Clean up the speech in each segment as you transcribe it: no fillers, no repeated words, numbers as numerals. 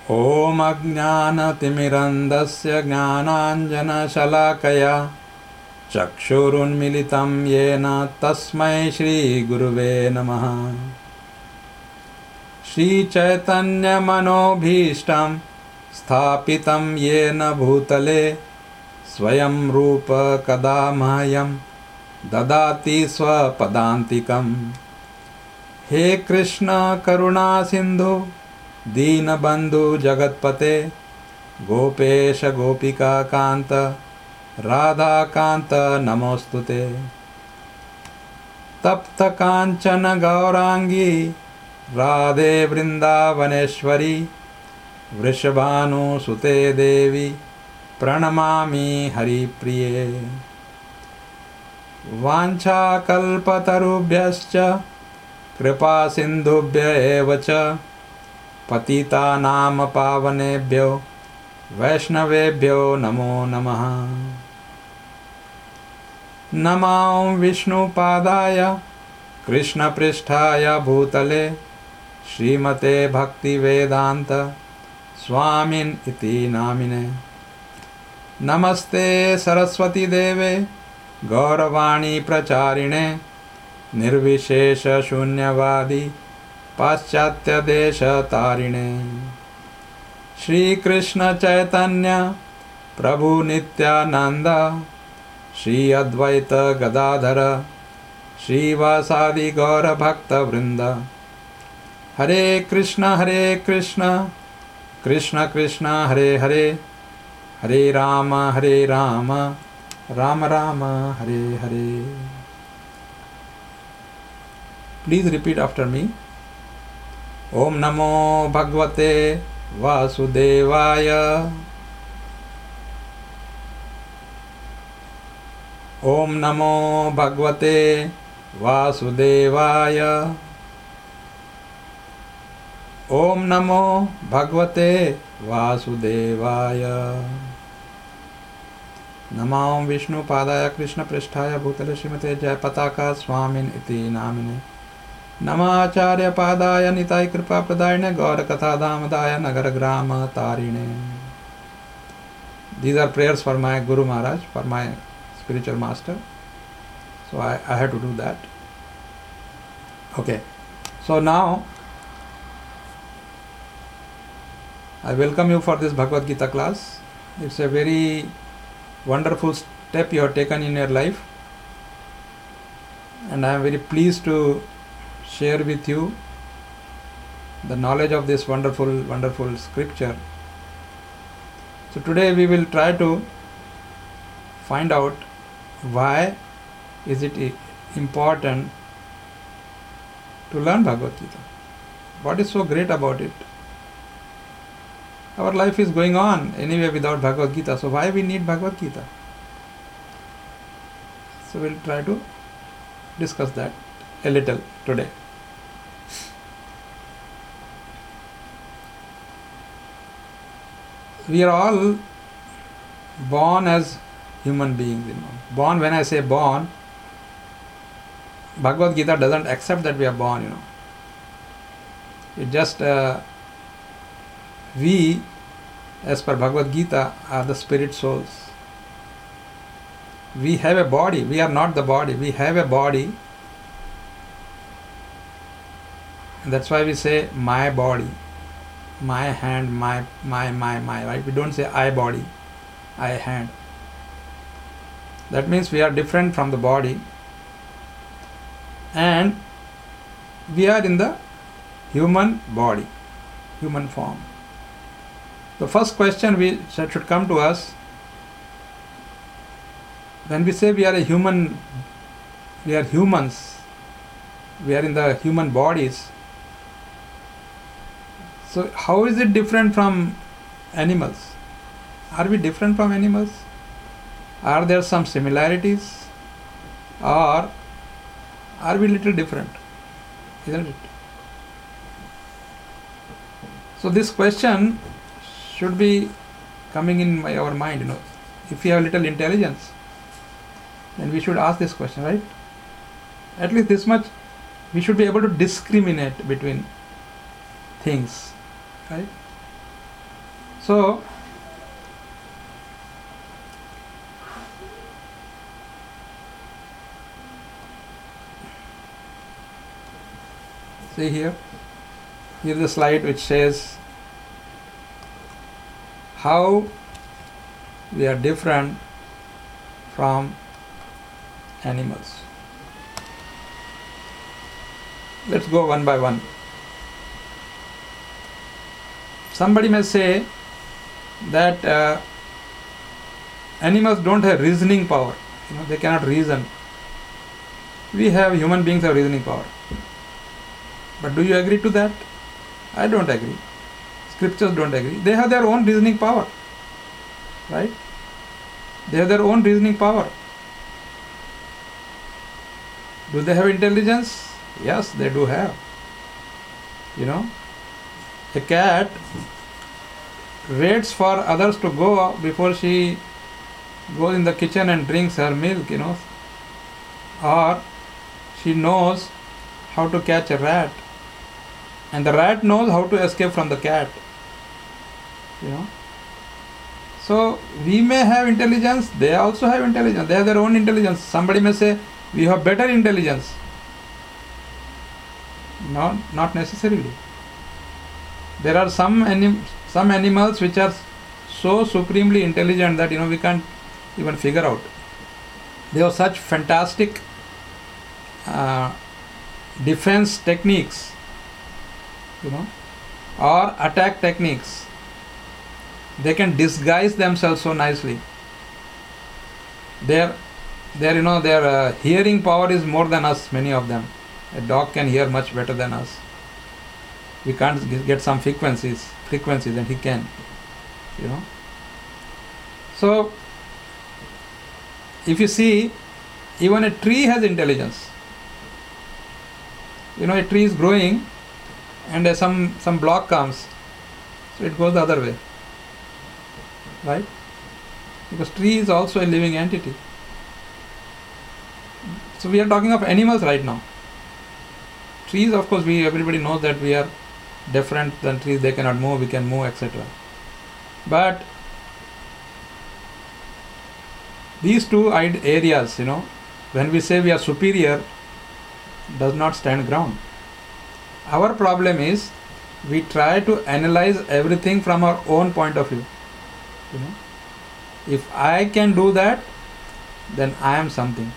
ॐ अज्ञानतिमिरन्धस्य ज्ञानाञ्जनशलाकया चक्षुरुन्मिलितं येन तस्मै श्रीगुरुवे नमः। श्रीचैतन्यमनोभीष्टं स्थापितं येन भूतले स्वयं रूप कदा मह्यं ददाति स्वपदान्तिकम्। हे कृष्ण करुणा सिन्धु दीनबन्धु जगत्पते गोपेश गोपिका कान्त राधाकान्त नमोस्तुते। तप्त काञ्चन गौरांगी राधे वृन्दावनेश्वरी वृषभानुसुते देवी प्रणमामि हरिप्रिये। वाञ्छाकल्पतरुभ्यश्च कृपा सिन्धुभ्य एव च पतितानां पावनेभ्यो वैष्णवेभ्यो नमो नमः। नमो विष्णुपादाय कृष्णपृष्ठाय भूतले श्रीमते भक्तिवेदान्त स्वामिन् इति नामिने। नमस्ते सरस्वती देवे गौरवाणी प्रचारिणे निर्विशेष शून्यवादी पाश्चात्य देश तारिणे। श्री कृष्ण चैतन्य प्रभु नित्यानंद श्री अद्वैत गदाधर श्रीवासादि गौर भक्त वृंद। हरे कृष्ण कृष्ण कृष्ण हरे हरे, हरे Ram Ram Ram Hare Hare. Please repeat after me. Om Namo Bhagavate Vasudevaya. Om Namo Bhagavate Vasudevaya. Om Namo Bhagavate Vasudevaya. नमो विष्णु पादाय कृष्ण पृष्ठाय भूतले श्रीमते जय पताका स्वामिन् इति नामिने। नमाचार्य पादाय निताय कृपा प्रदायिने गौर कथा धामदाय नगर ग्राम तारिणे। These are prayers for my Guru Maharaj, for my spiritual master. So I had to do that. Okay. So now I welcome you for this Bhagavad Gita class. It's a very wonderful step you have taken in your life, and I am very pleased to share with you the knowledge of this wonderful scripture. So today we will try to find out why is it important to learn Bhagavad Gita. What is so great about it? Our life is going on anyway without Bhagavad Gita, so why we need Bhagavad Gita? So we'll try to discuss that a little today. We are all born as human beings. Born, when I say born, Bhagavad Gita doesn't accept that we are born. It just we, as per Bhagavad Gita, are the spirit souls. We have a body. We are not the body. We have a body. And that's why we say my body, my hand, my, right? We don't say I body, I hand. That means we are different from the body. And we are in the human body, human form. The first question should come to us when we say we are a human, we are humans, we are in the human bodies. So how is it different from animals? Are we different from animals? Are there some similarities? Or are we little different? Isn't it? So this question should be coming in our mind. If we have little intelligence, then we should ask this question, right? At least this much we should be able to discriminate between things, right? So see here is a slide which says how we are different from animals. Let's go one by one. Somebody may say that animals don't have reasoning power. They cannot reason. We have, human beings have reasoning power. But do you agree to that? I don't agree. Scriptures don't agree. They have their own reasoning power. Right? They have their own reasoning power. Do they have intelligence? Yes, they do have. A cat waits for others to go before she goes in the kitchen and drinks her milk, or she knows how to catch a rat, and the rat knows how to escape from the cat. So we may have intelligence, they also have intelligence, they have their own intelligence. Somebody may say we have better intelligence. Not necessarily. There are some animals which are so supremely intelligent that we can't even figure out. They have such fantastic defense techniques, or attack techniques. They can disguise themselves so nicely. Their hearing power is more than us, many of them. A dog can hear much better than us. We can't get some frequencies and he can, So if you see, even a tree has intelligence. A tree is growing and some block comes, so it goes the other way, right? Because tree is also a living entity. So we are talking of animals right now. Trees, of course, everybody knows that we are different than trees. They cannot move, we can move, etc. But these two areas, when we say we are superior, does not stand ground. Our problem is we try to analyze everything from our own point of view. If I can do that, then I am something.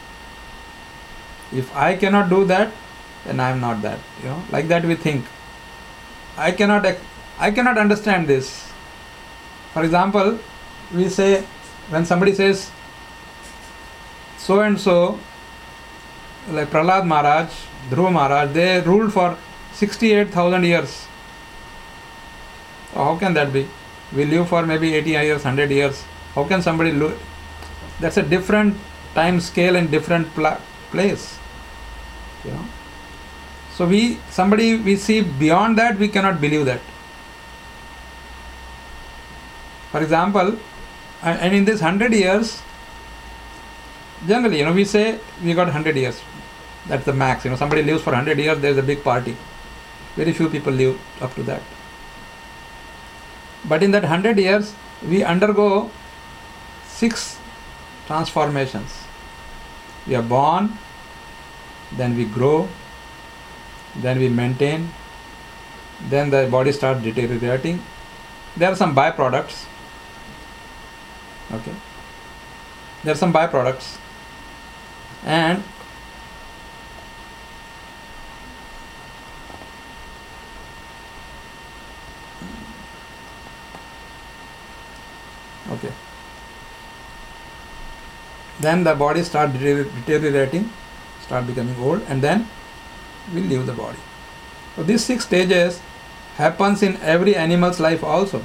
If I cannot do that, then I am not that. Like that we think. I cannot understand this. For example, we say, when somebody says so and so, like Prahlad Maharaj, Dhruva Maharaj, they ruled for 68,000 years. So how can that be? We live for maybe 80 years, 100 years. How can somebody live? That's a different time scale and different place. So we see beyond that, we cannot believe that. For example, and in this 100 years, generally, we say we got 100 years. That's the max. Somebody lives for 100 years, there's a big party. Very few people live up to that. But in that 100 years, we undergo 6 transformations. We are born, then we grow, then we maintain, then the body starts deteriorating. There are some byproducts. Okay. There are some byproducts. And okay. Then the body starts deteriorating, start becoming old, and then we leave the body. So these 6 stages happens in every animal's life also.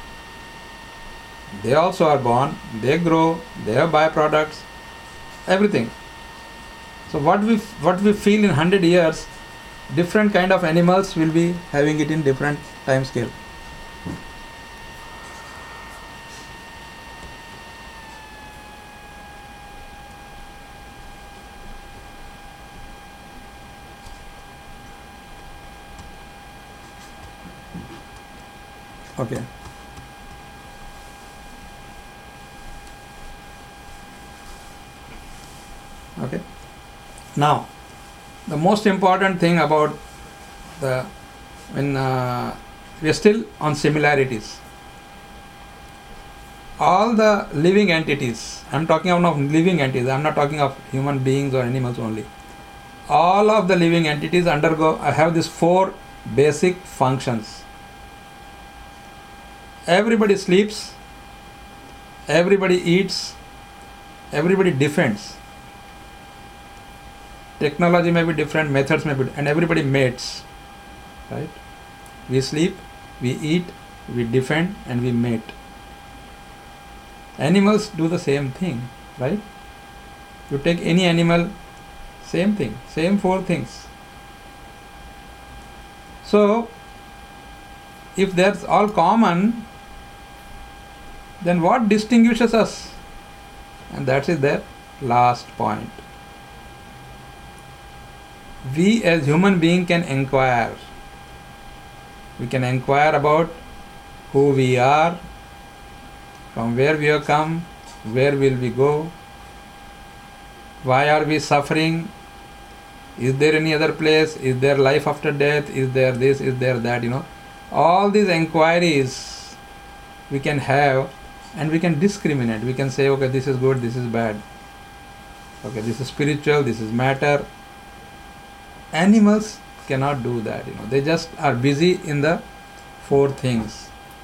They also are born, they grow, they have byproducts, everything. So what we feel in 100 years, different kind of animals will be having it in different time scale. Okay. Now, the most important thing about when we are still on similarities. All the living entities, I'm talking of living entities, I'm not talking of human beings or animals only. All of the living entities have these 4 basic functions. Everybody sleeps, everybody eats, everybody defends. Technology may be different, methods may be, and everybody mates. Right? We sleep, we eat, we defend, and we mate. Animals do the same thing, right? You take any animal, same thing, same 4 things. So, if that's all common, then what distinguishes us? And that is their last point. We as human beings can inquire. We can inquire about who we are, from where we have come, where will we go, why are we suffering, is there any other place, is there life after death, is there this, is there that, all these inquiries we can have, and we can discriminate. We can say, okay, this is good, this is bad, okay, this is spiritual, this is matter. Animals cannot do that, they just are busy in the 4 things.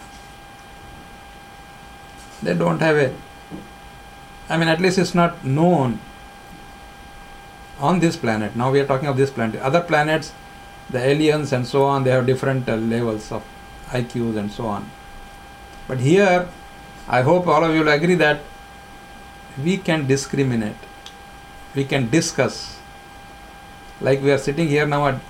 They don't have at least it's not known on this planet. Now we are talking of this planet. Other planets, the aliens and so on, they have different levels of IQs and so on. But here, I hope all of you will agree that we can discriminate. We can discuss. Like we are sitting here now at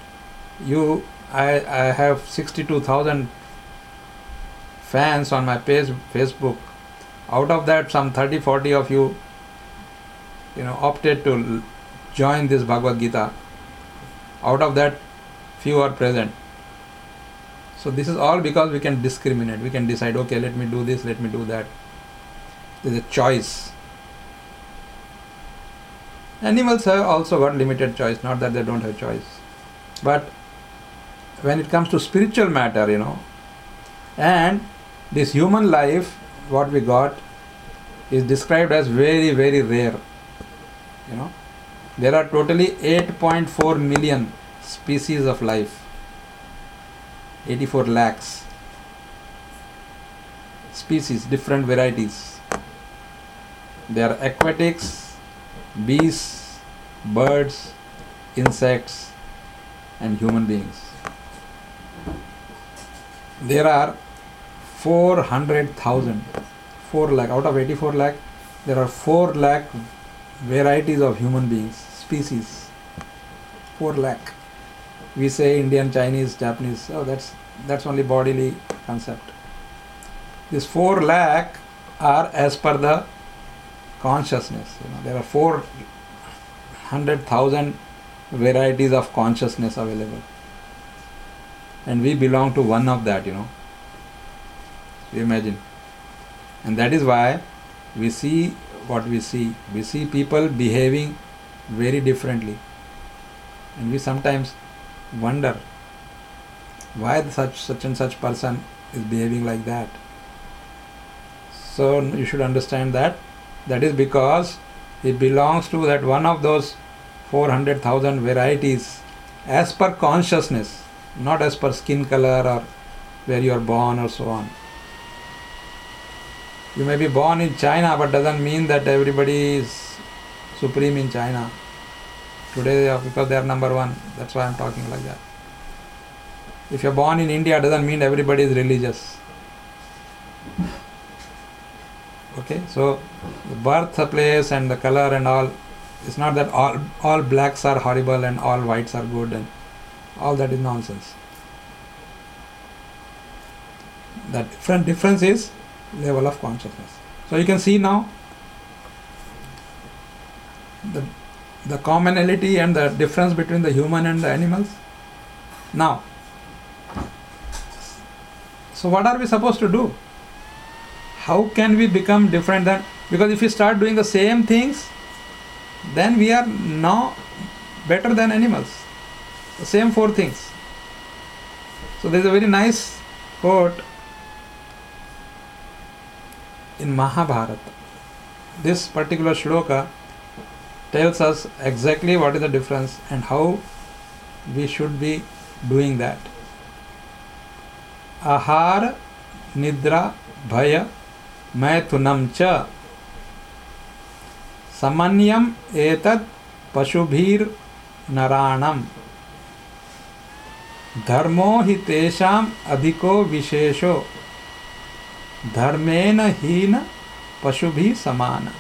I have 62,000 fans on my Facebook. Out of that, some 30-40 of you, opted to join this Bhagavad Gita. Out of that, few are present. So this is all because we can discriminate. We can decide, okay, let me do this, let me do that. There's a choice. Animals have also got limited choice, not that they don't have choice. But when it comes to spiritual matter, and this human life, what we got is described as very, very rare. There are totally 8.4 million species of life. 84 lakhs species, different varieties. They are aquatics, beasts, birds, insects, and human beings. There are 400,000, 4 lakh, out of 84 lakh, there are 4 lakh varieties of human beings, species. 4 lakh. We say Indian, Chinese, Japanese, that's only bodily concept. These 4 lakh are as per the consciousness. There are 400,000 varieties of consciousness available. And we belong to one of that, You imagine. And that is why we see what we see. We see people behaving very differently. And we sometimes wonder why such and such person is behaving like that. So you should understand that is because he belongs to that one of those 400,000 varieties as per consciousness, not as per skin color or where you are born or so on. You may be born in China, but doesn't mean that everybody is supreme in China. Today, because they are number one, that's why I'm talking like that. If you're born in India, doesn't mean everybody is religious. Okay, so the birthplace and the color and all, it's not that all blacks are horrible and all whites are good, and all that is nonsense. The difference is level of consciousness. So you can see now the commonality and the difference between the human and the animals. Now, so what are we supposed to do? How can we become different than, because if we start doing the same things, then we are now better than animals. The same four things. So there is a very nice quote in Mahabharata. This particular shloka tells us exactly what is the difference and how we should be doing that. Ahara, nidra, bhaya, maithunam cha samanyam etat pashubhir naranam dharmo hi tesham adhiko vishesho dharmena hina pashubhi samana.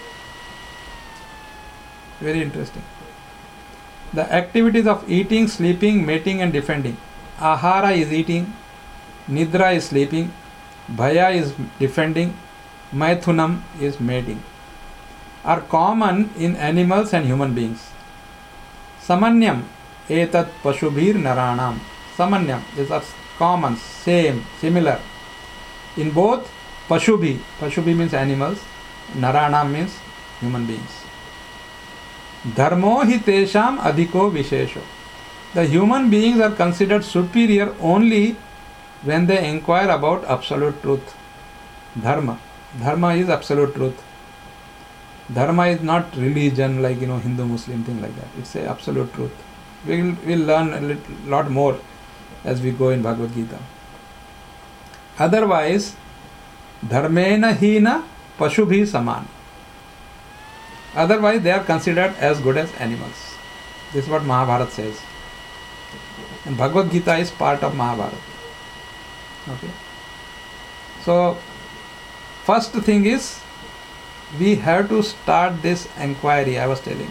Very interesting. The activities of eating, sleeping, mating and defending. Ahara is eating, nidra is sleeping, bhaya is defending, maithunam is mating, are common in animals and human beings. Samanyam etat pashubhir naranam. Samanyam is a common, same, similar in both pashubhi. Pashubhi means animals, naranam means human beings. Dharmo hi tesham adhiko vishesho. The human beings are considered superior only when they inquire about absolute truth. Dharma. Dharma is absolute truth. Dharma is not religion like Hindu, Muslim, thing like that. It's a absolute truth. We'll learn a lot more as we go in Bhagavad Gita. Otherwise, dharmena hina pashubhi saman. Otherwise, they are considered as good as animals. This is what Mahabharata says. And Bhagavad Gita is part of Mahabharata. Okay. So, first thing is, we have to start this inquiry I was telling.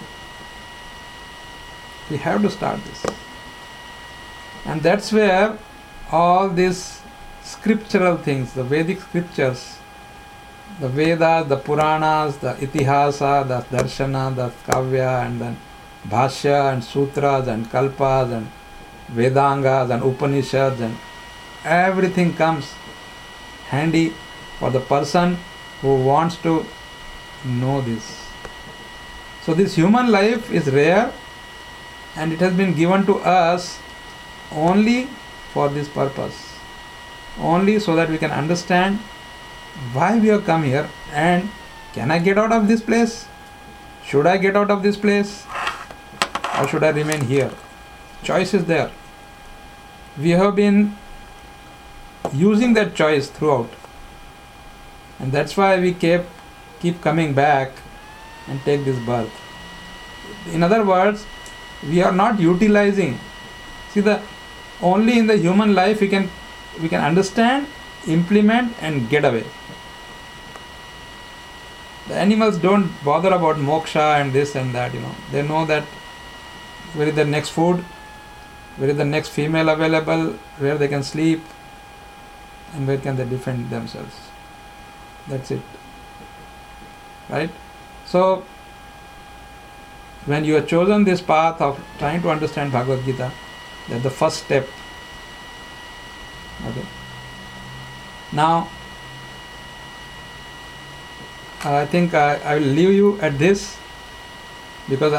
We have to start this. And that's where all these scriptural things, the Vedic scriptures, the Vedas, the Puranas, the Itihasa, the Darshana, the Kavya, and then Bhashya and Sutras and Kalpas and Vedangas and Upanishads, and everything comes handy for the person who wants to know this. So this human life is rare and it has been given to us only for this purpose. Only so that we can understand why we have come here and can I get out of this place? Should I get out of this place? Or should I remain here? Choice is there. We have been using that choice throughout. And that's why we keep coming back and take this birth. In other words, we are not utilizing. See, only in the human life we can understand, implement and get away. The animals don't bother about moksha and this and that, They know that where is the next food, where is the next female available, where they can sleep, and where can they defend themselves. That's it. Right? So, when you have chosen this path of trying to understand Bhagavad Gita, that's the first step. Okay. Now, I think I will leave you at this because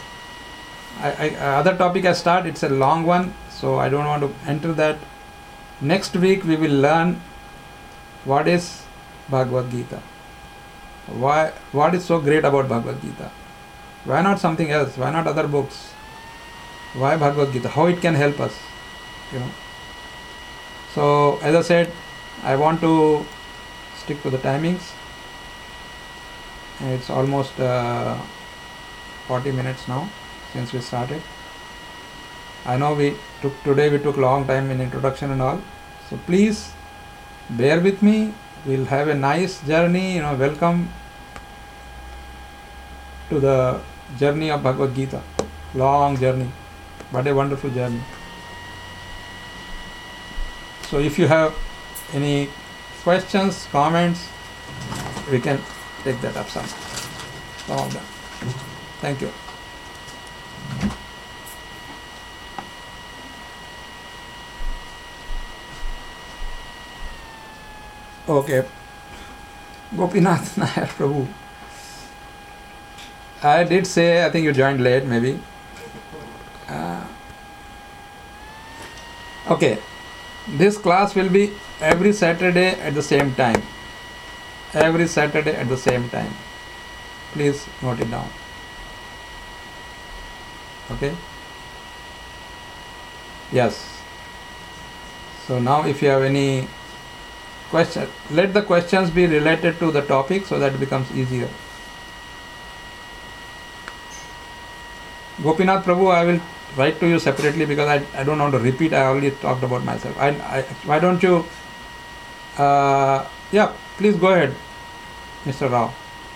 other topic I start, it's a long one, so I don't want to enter that. Next week we will learn what is Bhagavad Gita. What is so great about Bhagavad Gita? Why not something else? Why not other books? Why Bhagavad Gita? How it can help us? So, as I said, I want to stick to the timings. It's almost 40 minutes now since we started. I know today we took long time in introduction and all. So please bear with me. We'll have a nice journey. Welcome to the journey of Bhagavad Gita. Long journey, but a wonderful journey. So if you have any questions, comments, we can take that up some of them. Thank you. Okay. Gopinath Nair Prabhu. I did say, I think you joined late maybe. Okay, this class will be every Saturday at the same time. Every Saturday at the same time. Please note it down. Okay? Yes. So now if you have any question, let the questions be related to the topic so that it becomes easier. Gopinath Prabhu, I will write to you separately because I don't want to repeat. I already talked about myself. Why don't you yeah, please go ahead, Mr. Rao.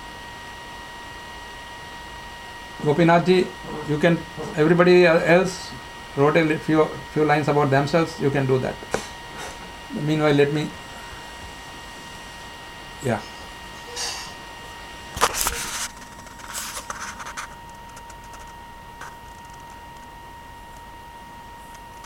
Gopinath ji, you can, everybody else wrote a few lines about themselves, you can do that. Meanwhile, let me, yeah.